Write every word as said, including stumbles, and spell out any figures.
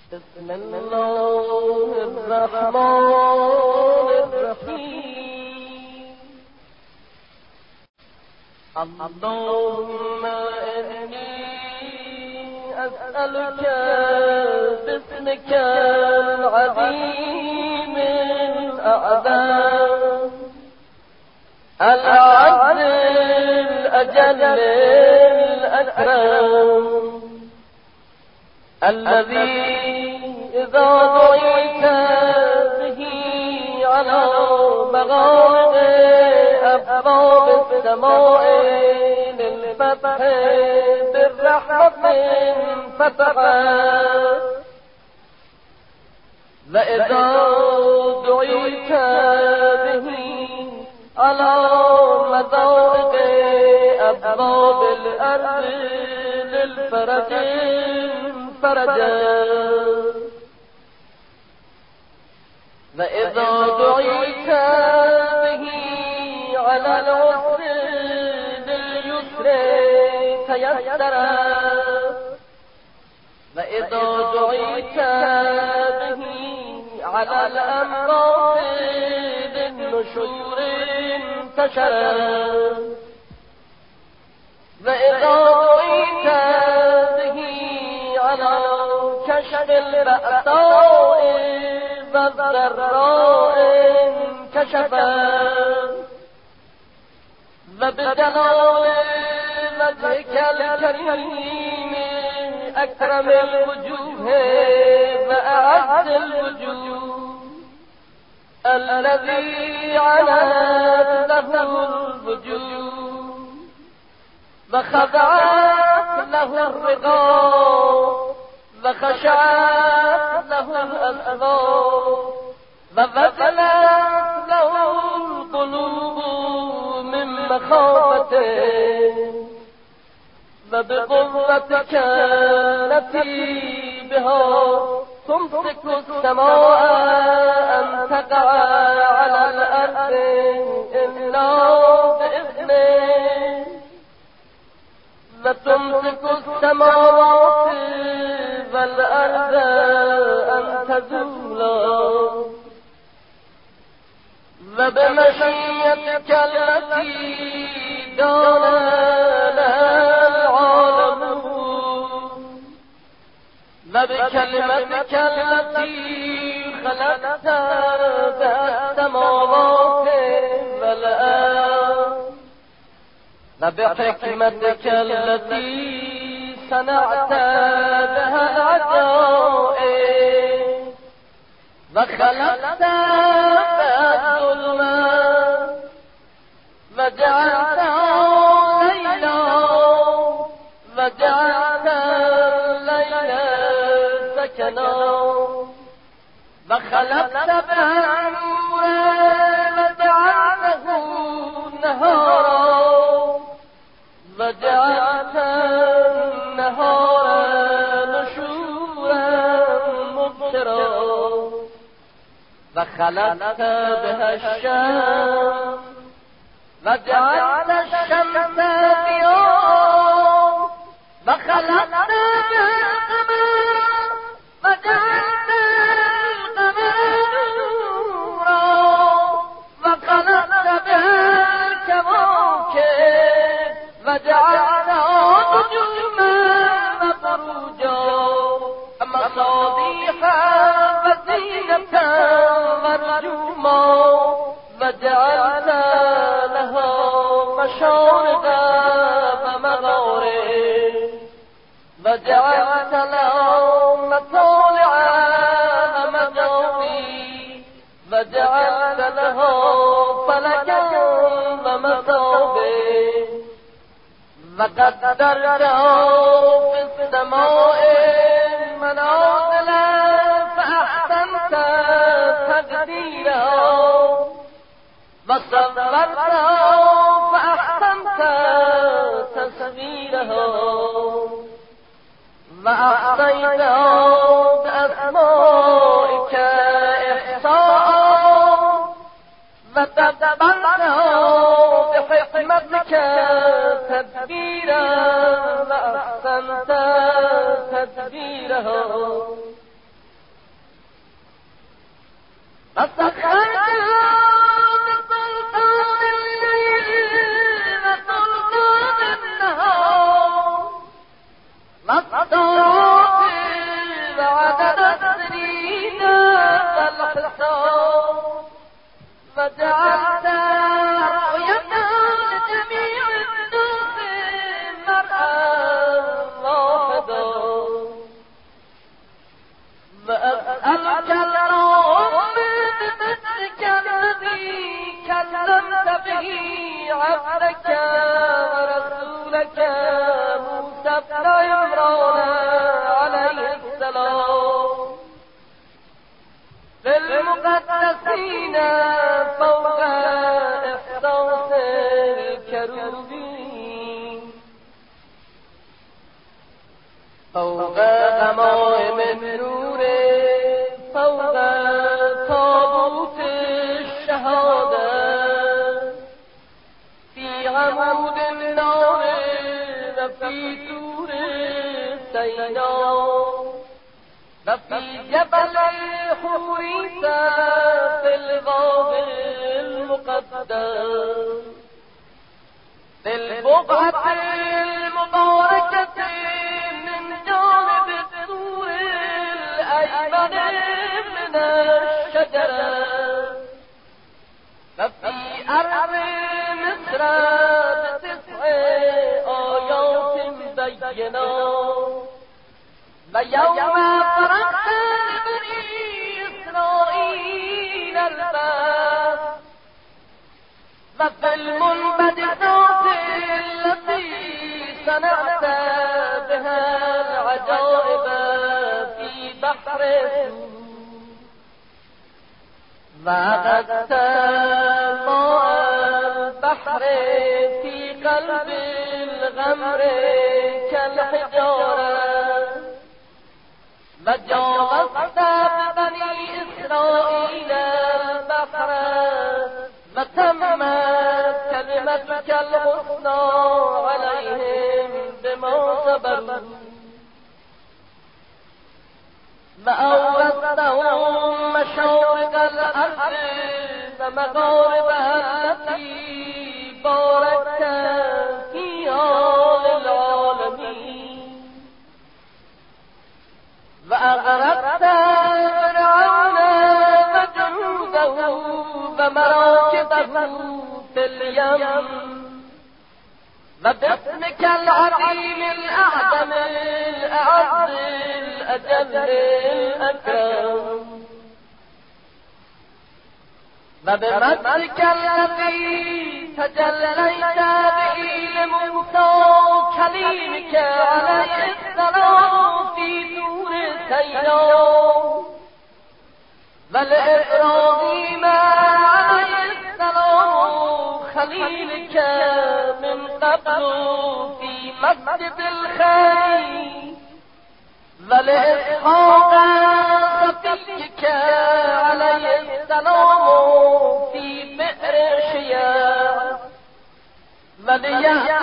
بسم الله الرحمن الرحیم. اللهم إني أسألك باسمك العظيم الأعظم العز الأجل الأكرم الذي إذا دعيت به على مغارب أبواب السماء للفتح بالرحمة فتحت، وإذا دعيت به على مضائق أبواب الأرض للفرج فرجا، وإذا دعيت به على العسر لليسر تيسرا، وإذا دعيت به على الأمراض للنشور انتشرا، وإذا دعيت به على كشف البأساء والضراء انكشفا، وبجلال وجهك الكريم أكرم الوجوه وأعز الوجوه الذي علت له الوجوه وخضعت له الرضا وخشعت له الأسباب ووجلت له القلوب من مخافته، وبقوتك التي بها تمسك السماء أن تقع على الأرض إلا بإذنه، وتمسك السماوات والأرض أن تزولا، وبمشيئتك التي دان لها العالمون، وبكلمتك التي خلقت بها السماوات والأرض، وبحكمتك التي صنعت بها العجائب، وخلقت بها الظلمات وجعلت ليلا وجعلت الليل سكنا، وخلقت بها النور وجعلته نهارا وجعلت النهار نشورا مبصرا، وخلقت بها الشمس وجعلت الشمس ضياء، وخلقت بها القمر وجعلت القمر نورا، وخلقت بها الكواكب وجعلها نجوما وبروجا مصابيح وزينة ورجوما، وجعلنا لها مشارب ومغارب، وجعلت لها مطالع ومجاري، وجعلت لها فلكا ومصابيح، وقدرتها في السماء منازل فأحسنت تقديرها، وصورتها فأحسنت تصويرها، وأحصيتها بأسمائك إحصاء، وتدبرتها بحكمتك تدبيرا، وأحسنت تدبيرها، فسخرت بسلطان الليل وسلطان النهار والطاعات وعدد السنين والحساب وجعلت رؤية لجميع الناس مرأى واحدا وأسألك اللهم بمثلك الذي كلمت به عبدك ورسولك موسى بن عمران عليه السلام للمقدسين فوق إحساس الكروبين فوق غمائم النور فوق تابوت الشهادة في عمود النار وفي طور سيناء وفي جبل حوريتا في الغار المقدس في البقعة المباركة من جانب الطور الأيمن من الشجرة وفي أرض مصر بتسع آيات بينات ويوم فرقت بني إسرائيل الباب وفي المنبدسات التي صنعت بها العجائب في بحر وأخذت ماء البحر في قلب الغمر كالحجارة وجاوزت بني إسرائيل البحر وتمت كلمتك الحسنى عليهم بما صبروا وأورثتهم مشارق الأرض ومغاربها التي باركت فيها للعالمين وأغرقت فرعون وجنوده ومراكبه في اليم وباسمك العظيم الأعظم الأعز الأجل الأكرم وبمجدك الذي تجليت به لموسى كليمك عليه السلام في طور سيناء والإبراهيم عليه السلام خليلك من قبل في مسجد الخير ولإسحاق صفيك عليه السلام في بئر شيا وليعقوب